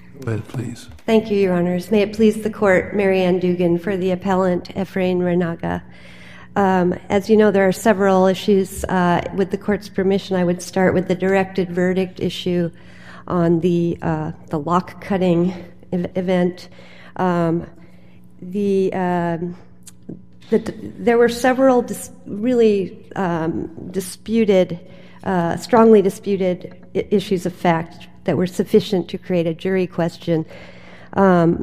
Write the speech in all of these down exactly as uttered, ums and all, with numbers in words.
Go ahead, please. Thank you, Your Honors. May it please the Court, Mary Ann Dugan for the appellant, Efrain Reinaga. Um, as you know, there are several issues. Uh, with the Court's permission, I would start with the directed verdict issue on the uh, the lock cutting ev- event. Um, the, um, the there were several dis- really um, disputed, uh, strongly disputed I- issues of fact that were sufficient to create a jury question. Um,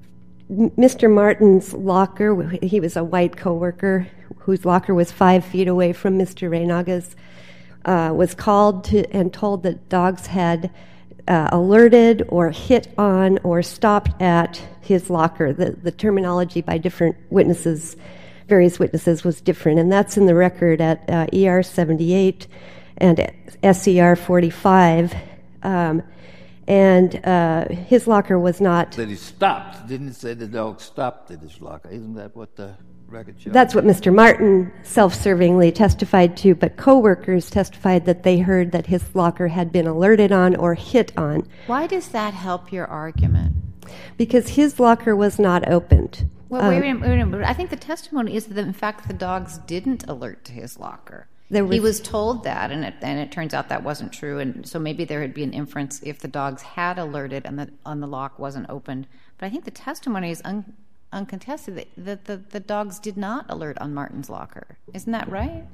Mister Martin's locker, he was a white coworker whose locker was five feet away from Mister Reinaga's, uh, was called to and told that dogs had uh, alerted or hit on or stopped at his locker. The, the terminology by different witnesses, various witnesses, was different, and that's in the record at uh, E R seventy-eight and S E R forty-five. Um, and uh, his locker was not... That he stopped. Didn't it say the dog stopped at his locker? Isn't that what the record shows? That's what Mister Martin self-servingly testified to, but co-workers testified that they heard that his locker had been alerted on or hit on. Why does that help your argument? Because his locker was not opened. Well, um, wait a minute, wait a minute. I think the testimony is that, in fact, the dogs didn't alert to his locker. There was, he was told that, and it, and it turns out that wasn't true. And so maybe there would be an inference if the dogs had alerted and the, and the lock wasn't opened. But I think the testimony is un, uncontested that, that the, the dogs did not alert on Martin's locker. Isn't that right?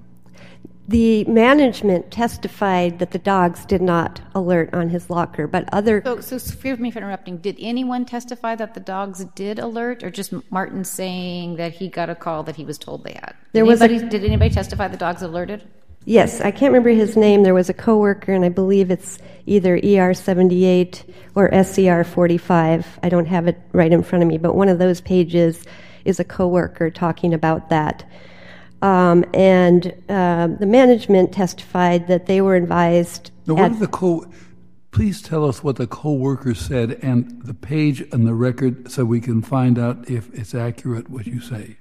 The management testified that the dogs did not alert on his locker, but other... So, so forgive me for interrupting. Did anyone testify that the dogs did alert, or just Martin saying that he got a call that he was told they had? Did, there was anybody, a, did anybody testify the dogs alerted? Yes, I can't remember his name. There was a coworker, and I believe it's either E R seventy-eight or S E R forty-five. I don't have it right in front of me, but one of those pages is a coworker talking about that. Um, and uh, the management testified that they were advised... Now, what did the co... Please tell us what the co-worker said and the page and the record so we can find out if it's accurate what you say.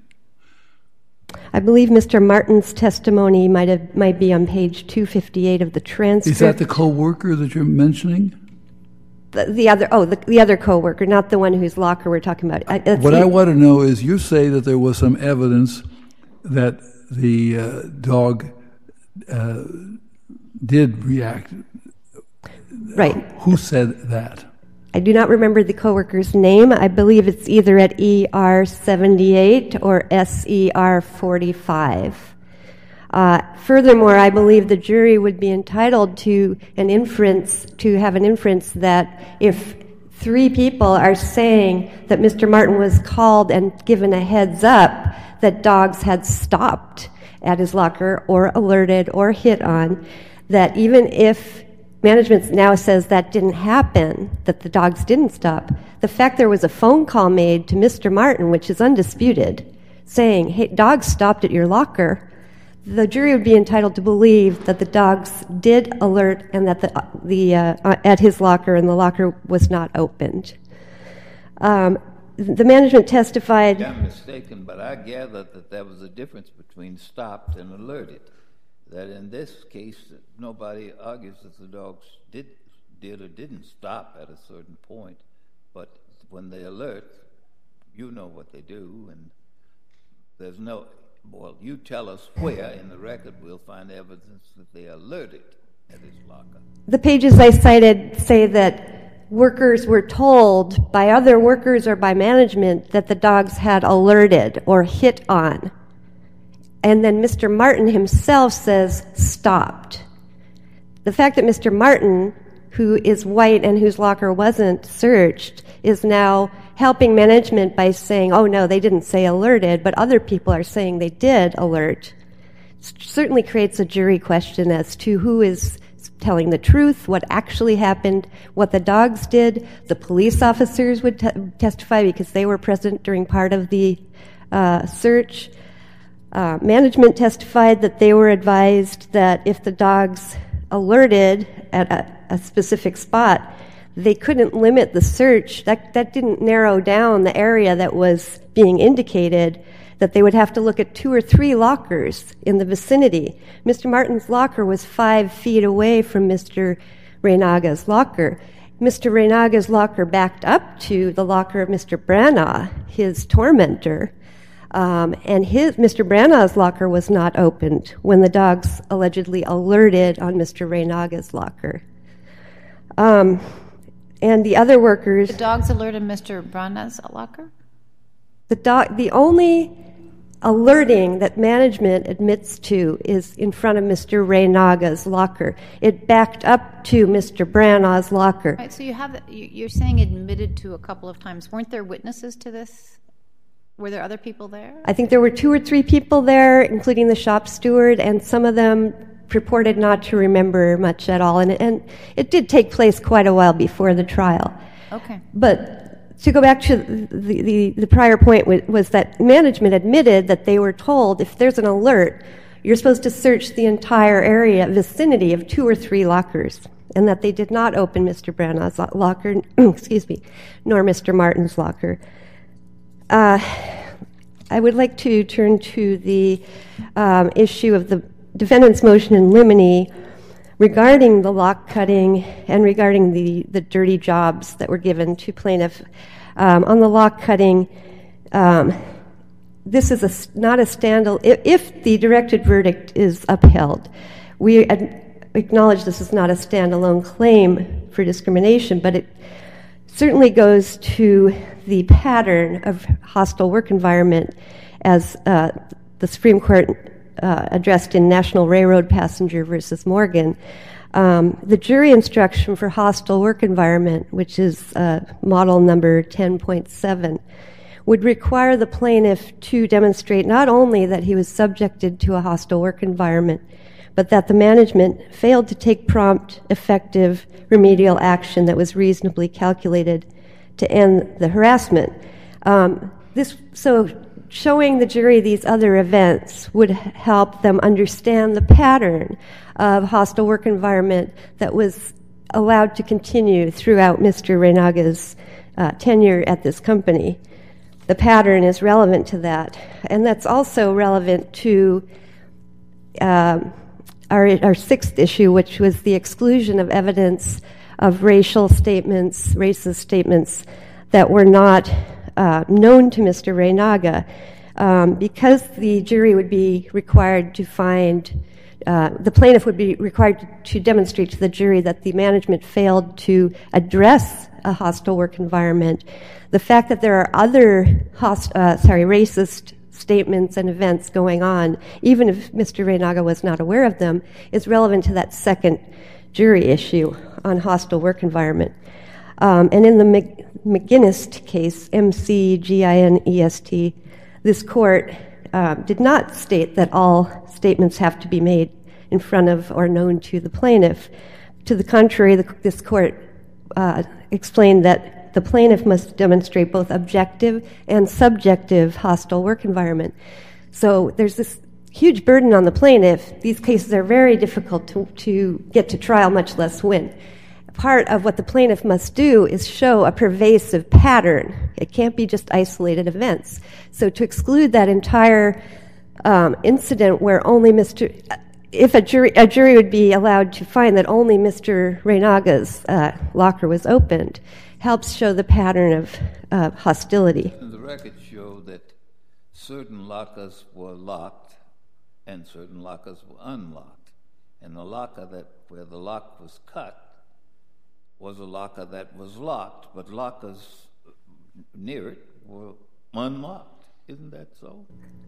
I believe Mister Martin's testimony might have might be on page two fifty-eight of the transcript. Is that the co-worker that you're mentioning? The, the other, oh, the, the other co-worker, not the one whose locker we're talking about. I, what I want to know is you say that there was some evidence that the uh, dog uh, did react. Right. Who said that? I do not remember the coworker's name. I believe it's either at E R seventy-eight or S E R forty-five. Uh, furthermore, I believe the jury would be entitled to an inference, to have an inference that if three people are saying that Mister Martin was called and given a heads up that dogs had stopped at his locker or alerted or hit on, that even if management now says that didn't happen, that the dogs didn't stop, the fact there was a phone call made to Mister Martin, which is undisputed, saying, hey, dogs stopped at your locker, the jury would be entitled to believe that the dogs did alert and that the, the uh, at his locker and the locker was not opened. Um, the management testified... I'm mistaken, but I gather that there was a difference between stopped and alerted. That in this case, nobody argues that the dogs did, did or didn't stop at a certain point, but when they alert, you know what they do, and there's no... Well, you tell us where in the record we'll find evidence that they alerted at his locker. The pages I cited say that workers were told by other workers or by management that the dogs had alerted or hit on. And then Mister Martin himself says stopped. The fact that Mister Martin, who is white and whose locker wasn't searched, is now helping management by saying, oh, no, they didn't say alerted, but other people are saying they did alert. It certainly creates a jury question as to who is telling the truth, what actually happened, what the dogs did. The police officers would te- testify because they were present during part of the uh, search. Uh, management testified that they were advised that if the dogs alerted at a, a specific spot, they couldn't limit the search. That that didn't narrow down the area that was being indicated, that they would have to look at two or three lockers in the vicinity. Mister Martin's locker was five feet away from Mister Reinaga's locker. Mister Reynaga's locker backed up to the locker of Mister Branagh, his tormentor, um, and his Mister Branagh's locker was not opened when the dogs allegedly alerted on Mister Reynaga's locker. Um, and the other workers... The dogs alerted Mister Branagh's locker? The, dog, the only alerting that management admits to is in front of Mister Reynaga's locker. It backed up to Mister Branagh's locker. Right, so you have, you're saying admitted to a couple of times. Weren't there witnesses to this? Were there other people there? I think there were two or three people there, including the shop steward, and some of them purported not to remember much at all. And, and it did take place quite a while before the trial. Okay. But to go back to the, the, the prior point was, was that management admitted that they were told if there's an alert, you're supposed to search the entire area, vicinity of two or three lockers, and that they did not open Mister Branagh's locker, excuse me, nor Mister Martin's locker. Uh, I would like to turn to the um, issue of the defendant's motion in limine regarding the lock cutting and regarding the, the dirty jobs that were given to plaintiff. Um, on the lock cutting, um, this is a, not a standalone. If, if the directed verdict is upheld, we ad- acknowledge this is not a standalone claim for discrimination, but it certainly goes to the pattern of hostile work environment as uh, the Supreme Court uh, addressed in National Railroad Passenger versus Morgan. Um, the jury instruction for hostile work environment, which is uh, model number ten point seven, would require the plaintiff to demonstrate not only that he was subjected to a hostile work environment, but that the management failed to take prompt, effective remedial action that was reasonably calculated to end the harassment. Um, this, so showing the jury these other events would help them understand the pattern of hostile work environment that was allowed to continue throughout Mister Reynaga's uh, tenure at this company. The pattern is relevant to that, and that's also relevant to uh, our, our sixth issue, which was the exclusion of evidence of racial statements, racist statements that were not uh, known to Mister Reynaga, um, because the jury would be required to find, uh, the plaintiff would be required to demonstrate to the jury that the management failed to address a hostile work environment. The fact that there are other host, uh, sorry, racist statements and events going on, even if Mister Reynaga was not aware of them, is relevant to that second jury issue on hostile work environment. Um, and in the Mc, McGinest case, M C G I N E S T, this court uh, did not state that all statements have to be made in front of or known to the plaintiff. To the contrary, the, this court uh, explained that the plaintiff must demonstrate both objective and subjective hostile work environment. So there's this huge burden on the plaintiff. These cases are very difficult to, to get to trial, much less win. Part of what the plaintiff must do is show a pervasive pattern. It can't be just isolated events. So to exclude that entire um, incident where only Mister If a jury, a jury would be allowed to find that only Mister Reynaga's uh, locker was opened, helps show the pattern of uh, hostility. And the records show that certain lockers were locked and certain lockers were unlocked. And the locker that where the lock was cut was a locker that was locked, but lockers near it were unlocked. Isn't that so?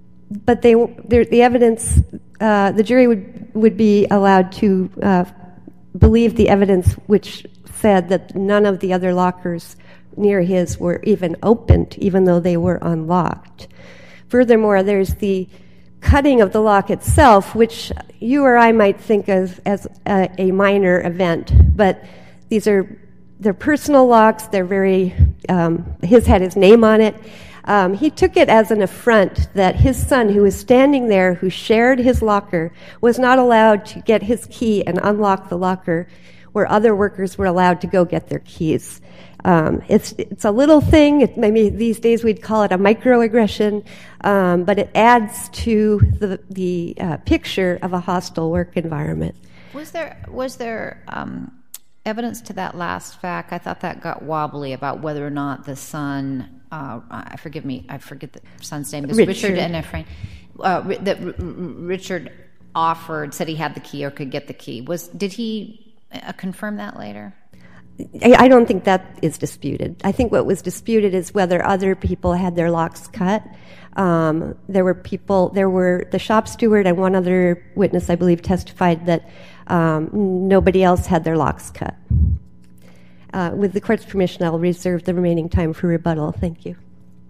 But they, the evidence, uh, the jury would would be allowed to uh, believe the evidence which said that none of the other lockers near his were even opened, even though they were unlocked. Furthermore, there's the cutting of the lock itself, which you or I might think of as a, a minor event, but these are they're personal locks. They're very. Um, his had his name on it. Um, he took it as an affront that his son, who was standing there, who shared his locker, was not allowed to get his key and unlock the locker where other workers were allowed to go get their keys. Um, it's it's a little thing. It, maybe these days we'd call it a microaggression, um, but it adds to the the uh, picture of a hostile work environment. Was there was there um, evidence to that last fact? I thought that got wobbly about whether or not the son, uh, I forgive me, I forget the son's name, it was Richard, Richard and Ephraim, uh, that R- R- Richard offered, said he had the key or could get the key. Was Did he uh, confirm that later? I don't think that is disputed. I think what was disputed is whether other people had their locks cut. Um, there were people, there were the shop steward and one other witness, I believe, testified that um, nobody else had their locks cut. Uh, with the court's permission, I'll reserve the remaining time for rebuttal. Thank you.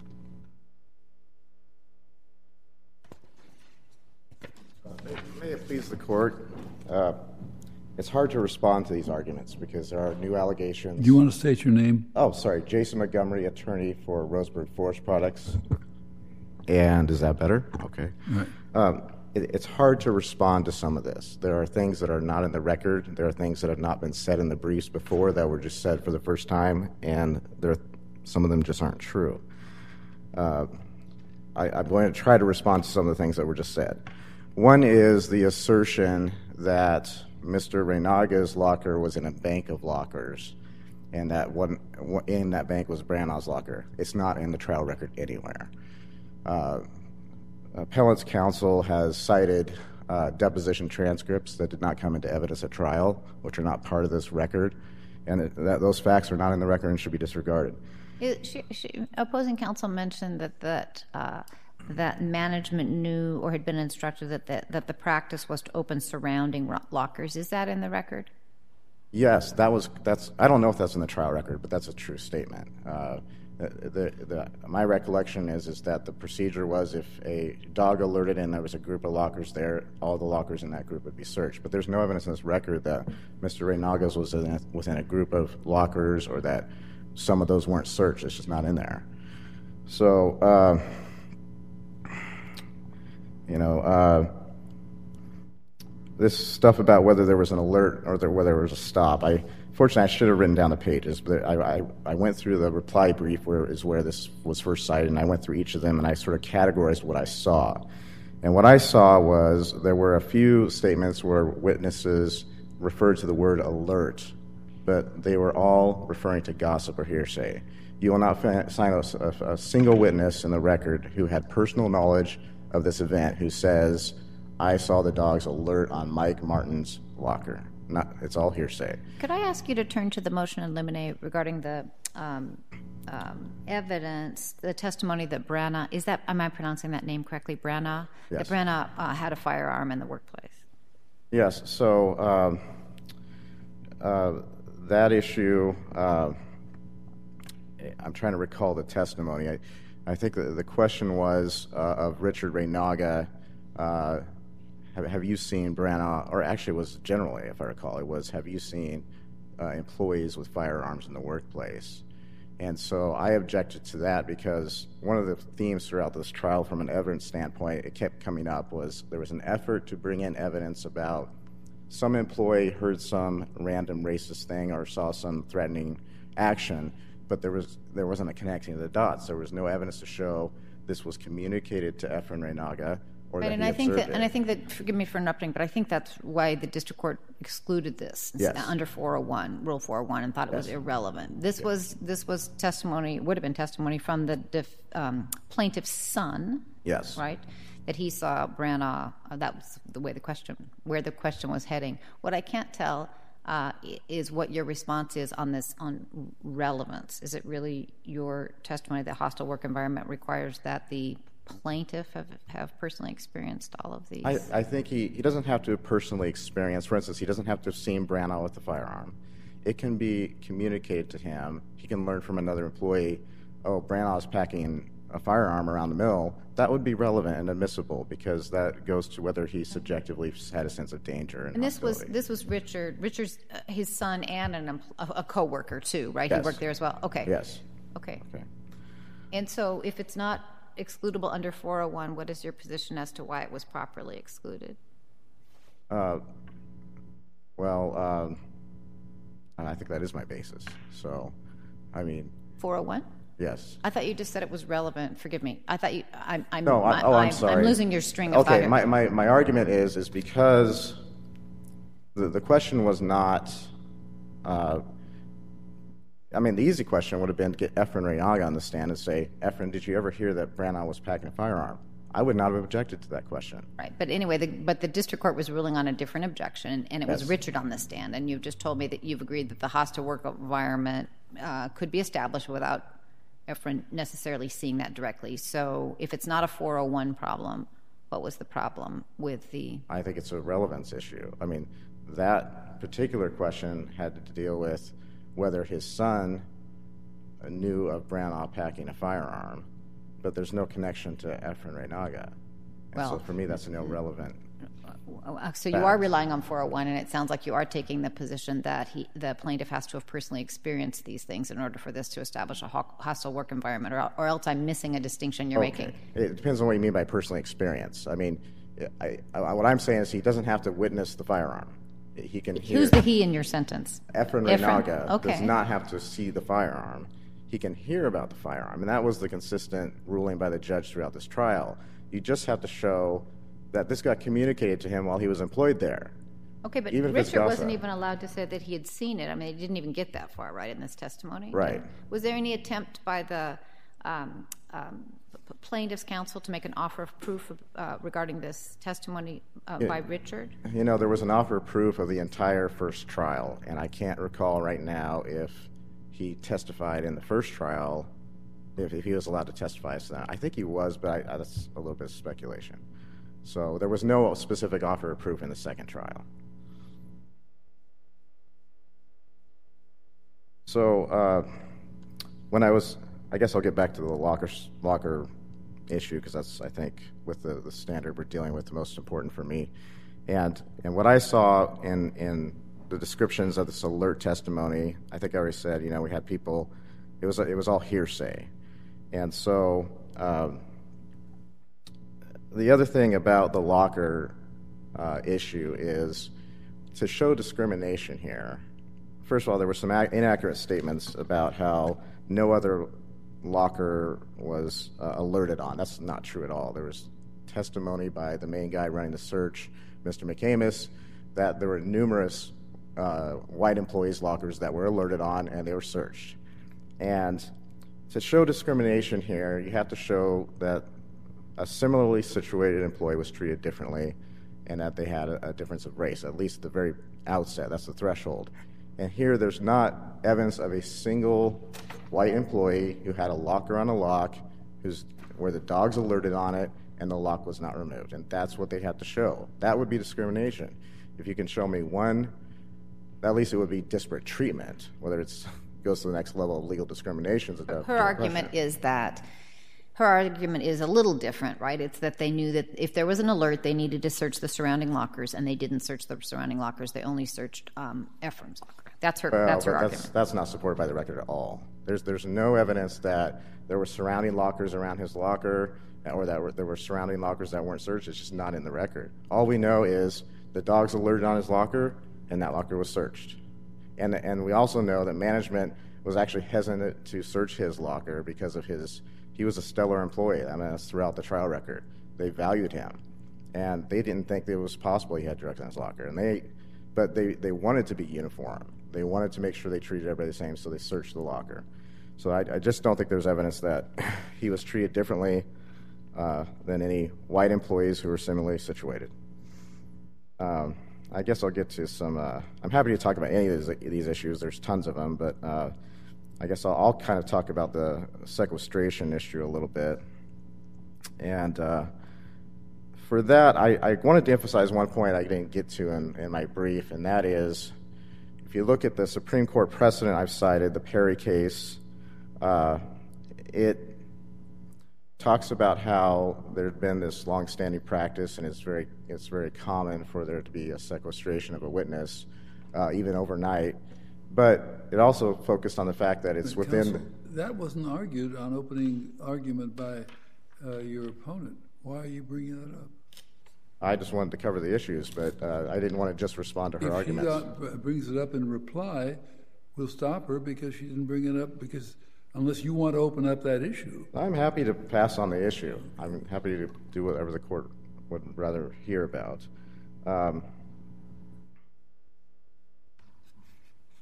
May it please the court. Uh, It's hard to respond to these arguments because there are new allegations. Do you want to state your name? Oh, sorry. Jason Montgomery, attorney for Roseburg Forest Products. And is that better? Okay. Right. Um, it, it's hard to respond to some of this. There are things that are not in the record. There are things that have not been said in the briefs before that were just said for the first time, and there, some of them just aren't true. Uh, I, I'm going to try to respond to some of the things that were just said. One is the assertion that Mister Reynaga's locker was in a bank of lockers, and that one in that bank was Brannaugh's locker. It's not in the trial record anywhere. Uh, Appellant's counsel has cited uh, deposition transcripts that did not come into evidence at trial, which are not part of this record, and it, that those facts are not in the record and should be disregarded. It, she, she, opposing counsel mentioned that that. Uh, that management knew or had been instructed that the, that the practice was to open surrounding ro- lockers. Is that in the record? Yes, that was. That's. I don't know if that's in the trial record, but that's a true statement. Uh, the, the, the, my recollection is is that the procedure was if a dog alerted and there was a group of lockers there, all the lockers in that group would be searched. But there's no evidence in this record that Mister Reynaga's was in a, within a group of lockers or that some of those weren't searched. It's just not in there. So. Uh, You know, uh, this stuff about whether there was an alert or there, whether there was a stop. I fortunately I should have written down the pages, but I, I, I went through the reply brief where is where this was first cited, and I went through each of them and I sort of categorized what I saw. And what I saw was there were a few statements where witnesses referred to the word alert, but they were all referring to gossip or hearsay. You will not find a, a, a single witness in the record who had personal knowledge of this event who says, I saw the dogs alert on Mike Martin's locker. Not, it's all hearsay. Could I ask you to turn to the motion in limine regarding the um, um, evidence, the testimony that Branagh, is that, am I pronouncing that name correctly, Branagh? Yes. That Branagh uh, had a firearm in the workplace. Yes, so um, uh, that issue, uh, I'm trying to recall the testimony. I, I think the, the question was uh, of Richard Reynaga, uh, have, have you seen Branagh, or actually it was generally, if I recall, it was, have you seen uh, employees with firearms in the workplace? And so I objected to that because one of the themes throughout this trial from an evidence standpoint, it kept coming up, was there was an effort to bring in evidence about some employee heard some random racist thing or saw some threatening action, but there was there wasn't a connecting the dots. There was no evidence to show this was communicated to Efrain Reynaga or right, that and he I think observed that, it. and I think that, forgive me for interrupting, but I think that's why the district court excluded this Yes. under four oh one, Rule four oh one, and thought it Yes. was irrelevant. This Yes. was this was testimony, would have been testimony from the def, um, plaintiff's son, Yes. right? That he saw Branagh. Uh, that was the way the question, where the question was heading. What I can't tell uh, is what your response is on this on relevance. Is it really your testimony that hostile work environment requires that the plaintiff have, have personally experienced all of these? I, I think he, he doesn't have to personally experience. For instance, he doesn't have to have seen Branagh with the firearm. It can be communicated to him. He can learn from another employee, oh, Branagh's packing a firearm around the mill. That would be relevant and admissible because that goes to whether he subjectively had a sense of danger. And, and this was hostility. this was Richard, Richard's uh, his son and an, empl- a, a co-worker too, right? Yes. He worked there as well. Okay. Yes. Okay. Okay. And so, if it's not excludable under four oh one, what is your position as to why it was properly excluded? Uh, well, um, and I think that is my basis. So, I mean, four oh one? yes. I thought you just said it was relevant. Forgive me. I thought you. I'm. I'm No, I, oh, I'm, I'm sorry. I'm losing your string of thought Okay, here. my, my, my argument is is because the, the question was not Uh, I mean, the easy question would have been to get Efren Reinaga on the stand and say, Efren, did you ever hear that Branagh was packing a firearm? I would not have objected to that question. Right, but anyway, the, but the district court was ruling on a different objection, and it Yes. was Richard on the stand, and you've just told me that you've agreed that the hostile work environment uh, could be established without Efren necessarily seeing that directly. So if it's not a four oh one problem, what was the problem with the... I think it's a relevance issue. I mean, that particular question had to deal with whether his son knew of Branagh packing a firearm, but there's no connection to Efren Reinaga. And Well- so for me, that's an irrelevant. So you are relying on four oh one, and it sounds like you are taking the position that he, the plaintiff has to have personally experienced these things in order for this to establish a ho- hostile work environment, or, or else I'm missing a distinction you're Okay. making. It depends on what you mean by personally experienced. I mean, I, I, what I'm saying is he doesn't have to witness the firearm. He can hear. Who's the he in your sentence? Efren Efren. Reinaga Okay. does not have to see the firearm. He can hear about the firearm, and that was the consistent ruling by the judge throughout this trial. You just have to show that this got communicated to him while he was employed there. Okay, but Even if it's Richard wasn't gossip. even allowed to say that he had seen it. I mean, he didn't even get that far, right, in this testimony? Right. Was there any attempt by the um, um, p- plaintiff's counsel to make an offer of proof of, uh, regarding this testimony uh, Yeah. by Richard? You know, there was an offer of proof of the entire first trial, and I can't recall right now if he testified in the first trial, if, if he was allowed to testify as to that. I think he was, but I, I, that's a little bit of speculation. So there was no specific offer of proof in the second trial. So uh, when I was, I guess I'll get back to the locker locker issue, because that's, I think, with the, the standard we're dealing with, the most important for me. And and what I saw in in the descriptions of this alert testimony, I think I already said, you know, we had people, it was it was all hearsay, and so. Um, The other thing about the locker uh, issue is to show discrimination here. First of all, there were some ac- inaccurate statements about how no other locker was uh, alerted on. That's not true at all. There was testimony by the main guy running the search, Mister McCamus, that there were numerous uh, white employees' lockers that were alerted on, and they were searched. And to show discrimination here, you have to show that a similarly situated employee was treated differently and that they had a, a difference of race, at least at the very outset. That's the threshold. And here there's not evidence of a single white employee who had a locker on a lock who's, where the dog's alerted on it and the lock was not removed. And that's what they had to show. That would be discrimination. If you can show me one, at least it would be disparate treatment, whether it goes to the next level of legal discrimination. Her argument is that Her argument is a little different, right? It's that they knew that if there was an alert, they needed to search the surrounding lockers, and they didn't search the surrounding lockers. They only searched um, Ephraim's locker. That's her. Well, that's her that's, argument. That's not supported by the record at all. There's there's no evidence that there were surrounding lockers around his locker, or that were, there were surrounding lockers that weren't searched. It's just not in the record. All we know is the dog's alerted on his locker, and that locker was searched. And and we also know that management was actually hesitant to search his locker because of his. He was a stellar employee. I mean, that's throughout the trial record. They valued him, and they didn't think that it was possible he had drugs in his locker. And they, but they, they wanted to be uniform. They wanted to make sure they treated everybody the same, so they searched the locker. So I, I just don't think there's evidence that he was treated differently uh, than any white employees who were similarly situated. Um, I guess I'll get to some. Uh, I'm happy to talk about any of these, these issues. There's tons of them, but. Uh, I guess I'll, I'll kind of talk about the sequestration issue a little bit. And uh, for that, I, I wanted to emphasize one point I didn't get to in, in my brief, and that is, if you look at the Supreme Court precedent I've cited, the Perry case, uh, it talks about how there's been this longstanding practice, and it's very, it's very common for there to be a sequestration of a witness, uh, even overnight. But it also focused on the fact that it's But within... counsel, that wasn't argued on opening argument by uh, your opponent. Why are you bringing that up? I just wanted to cover the issues, but uh, I didn't want to just respond to her if arguments. If she brings it up in reply, we'll stop her because she didn't bring it up, because unless you want to open up that issue. I'm happy to pass on the issue. I'm happy to do whatever the court would rather hear about. Um,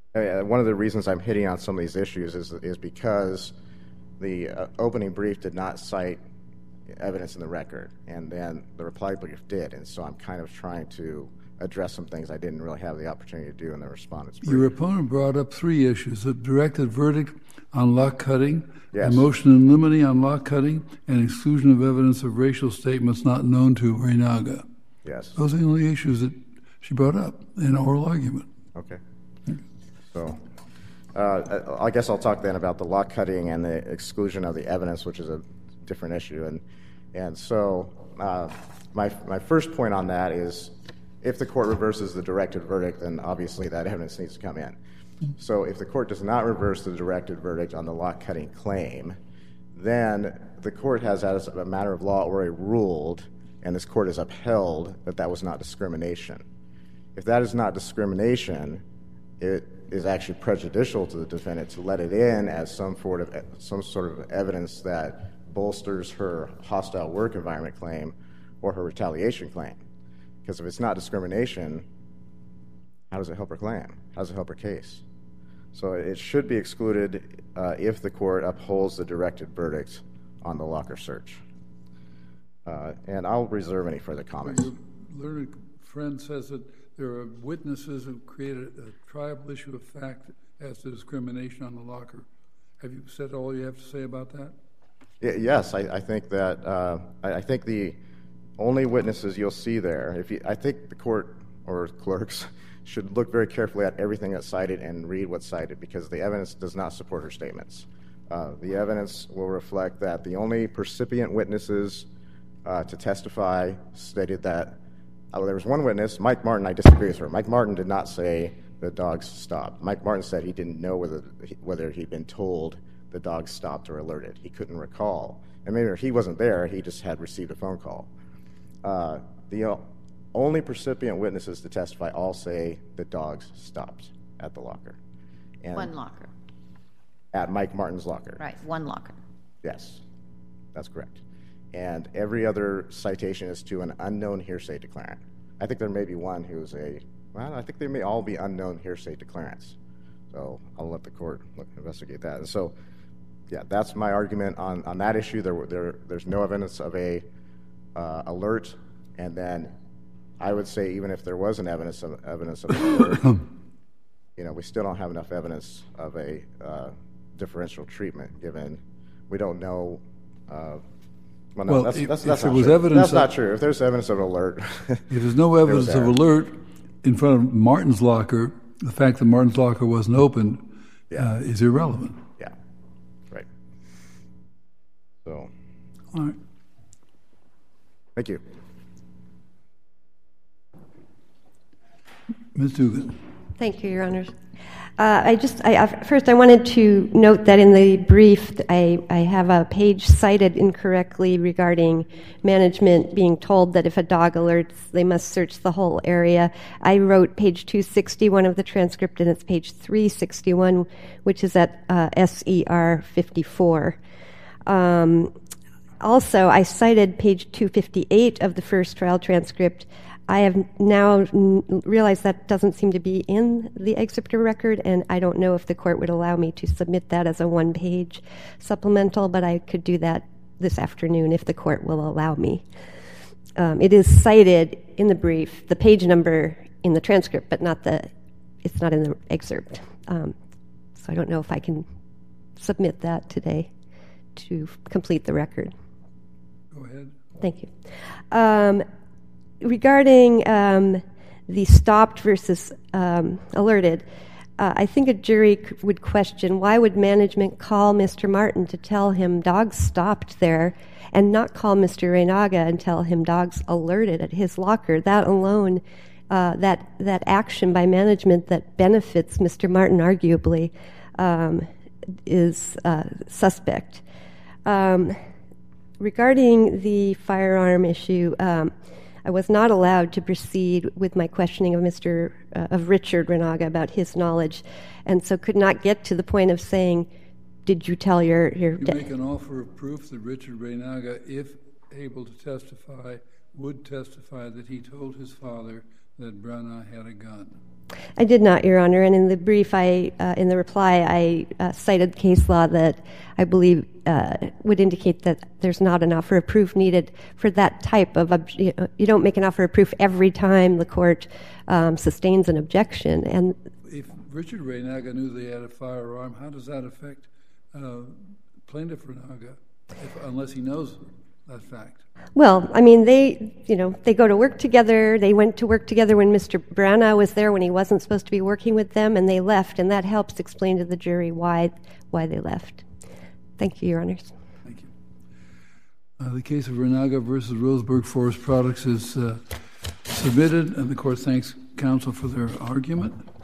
Uh, one of the reasons I'm hitting on some of these issues is is because the uh, opening brief did not cite evidence in the record, and then the reply brief did, and so I'm kind of trying to address some things I didn't really have the opportunity to do in the respondent's brief. Your opponent brought up three issues: a directed verdict on lock cutting, yes. a motion in limine on lock cutting, and exclusion of evidence of racial statements not known to Reinaga. Yes. Those are the only issues that she brought up in oral argument. Okay. So uh, I guess I'll talk then about the lock cutting and the exclusion of the evidence, which is a different issue. And and so uh, my my first point on that is, if the court reverses the directed verdict, then obviously that evidence needs to come in. So if the court does not reverse the directed verdict on the lock cutting claim, then the court has, as a matter of law, already ruled, and this court has upheld that that was not discrimination. If that is not discrimination, it is actually prejudicial to the defendant to let it in as some sort of some sort of evidence that bolsters her hostile work environment claim or her retaliation claim. Because if it's not discrimination, how does it help her claim? How does it help her case? So it should be excluded uh, if the court upholds the directed verdict on the locker search. Uh, and I'll reserve any further comments. Your learned friend says that there are witnesses who created a tribal issue of fact as to discrimination on the locker. Have you said all you have to say about that? Yes, I, I think that uh, I, I think the only witnesses you'll see there, if you, I think the court or clerks should look very carefully at everything that's cited and read what's cited, because the evidence does not support her statements. Uh, the evidence will reflect that the only percipient witnesses uh, to testify stated that uh, there was one witness, Mike Martin. I disagree with her. Mike Martin did not say the dogs stopped. Mike Martin said he didn't know whether whether he'd been told the dogs stopped or alerted. He couldn't recall, and maybe he wasn't there. He just had received a phone call. Uh, the only percipient witnesses to testify all say the dogs stopped at the locker. And one locker. At Mike Martin's locker. Right, one locker. Yes, that's correct. And every other citation is to an unknown hearsay declarant. I think there may be one who's a, well, I think they may all be unknown hearsay declarants. So I'll let the court look, investigate that. And so, yeah, that's my argument on, on that issue. There, there, there's no evidence of a uh, alert, and then I would say even if there was an evidence of evidence of an alert, you know, we still don't have enough evidence of a uh, differential treatment, given we don't know. Uh, well, no, well, that's, if, that's, if that's there not was true. evidence, that's of, not true. If there's evidence of an alert, if there's no evidence there of alert in front of Martin's locker, the fact that Martin's locker wasn't open yeah. uh, is irrelevant. Yeah, right. So, all right. Thank you. Miz Dugan. Thank you, Your Honors. Uh, I just, I, first I wanted to note that in the brief, I, I have a page cited incorrectly regarding management being told that if a dog alerts, they must search the whole area. I wrote page two sixty-one of the transcript, and it's page three sixty-one, which is at uh, S E R fifty-four. Um, also, I cited page two fifty-eight of the first trial transcript. I have now realized that doesn't seem to be in the excerpt of record, and I don't know if the court would allow me to submit that as a one-page supplemental, but I could do that this afternoon if the court will allow me. Um, it is cited in the brief, the page number in the transcript, but not the, it's not in the excerpt. Um, so I don't know if I can submit that today to complete the record. Go ahead. Thank you. Um, Regarding um, the stopped versus um, alerted, uh, I think a jury c- would question, why would management call Mister Martin to tell him dogs stopped there and not call Mister Reinaga and tell him dogs alerted at his locker? That alone, uh, that, that action by management that benefits Mister Martin arguably um, is uh, suspect. Um, regarding the firearm issue, um, I was not allowed to proceed with my questioning of Mister Uh, of Richard Reinaga about his knowledge, and so could not get to the point of saying, "Did you tell your your?" You de- make an offer of proof that Richard Reinaga, if able to testify, would testify that he told his father that Brana had a gun? I did not, Your Honor. And in the brief, I, uh, in the reply, I uh, cited case law that I believe uh, would indicate that there's not an offer of proof needed for that type of. Ob- you know, you don't make an offer of proof every time the court um, sustains an objection. And if Richard Reynaga knew they had a firearm, how does that affect uh, plaintiff Reynaga, if, unless he knows that fact? Well, I mean, they, you know, they go to work together. They went to work together when Mister Brana was there, when he wasn't supposed to be working with them, and they left, and that helps explain to the jury why why they left. Thank you, Your Honors. Thank you. Uh, the case of Reynaga versus Roseburg Forest Products is uh, submitted, and the court thanks counsel for their argument.